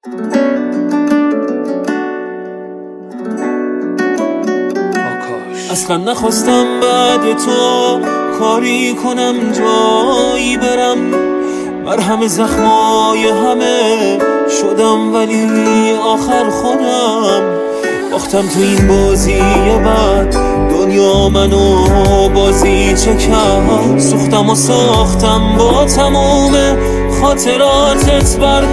اصلا نخواستم بعد تو کاری کنم جایی برم، مرهم زخمای همه شدم ولی آخر خودم باختم تو این بازی بعد. دنیا منو بازی چه کرد، سوختم و ساختم با تموم خاطراتت. بر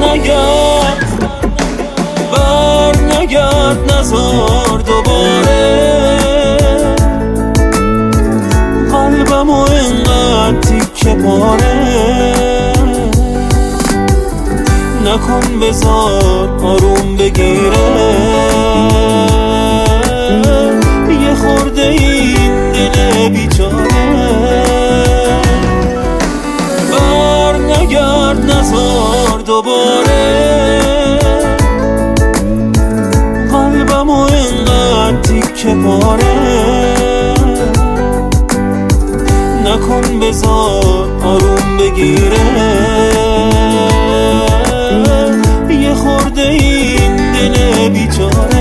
نگرد نزار دوباره قلبمو اینقدر تیکه پاره نکن، بذار آروم بگیره یه خورده این دل بیچاره. بر نگرد نزار دوباره قلبمو اینقدر تیکه پاره نکن، بذار آروم بگیره یه خورده این دل بیچاره.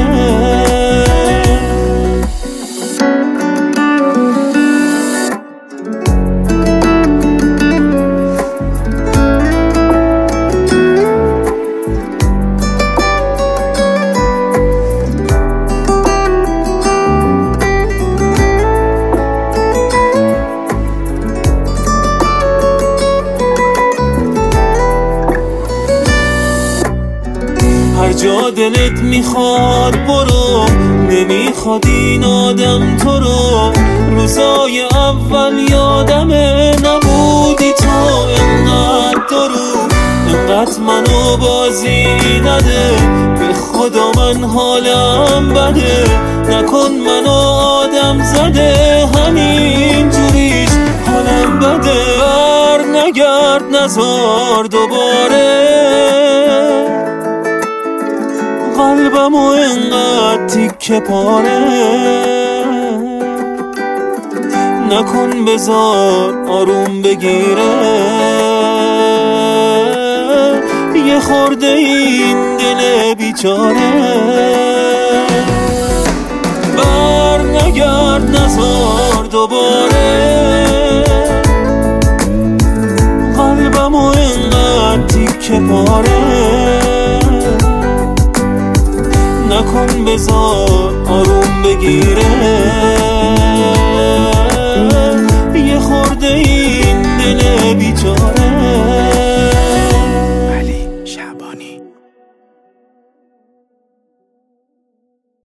هر جا دلت میخواد برو، نمیخواد این آدم تو رو. روزای اول یادمه نبودی تو اینقدر درو، اینقدر منو بازی نده، به خدا من حالم بده. نکن منو آدم زده، همین جوریش حالم بده. بر نگرد نزار دوباره قلبمو اینقدر تیکه پاره نکن، بذار آروم بگیره یه خورده این دل بیچاره. بر نگرد نزار دوباره قلبمو اینقدر تیکه پاره نکن، بذار آروم بگیره یه خورده این دل بیچاره.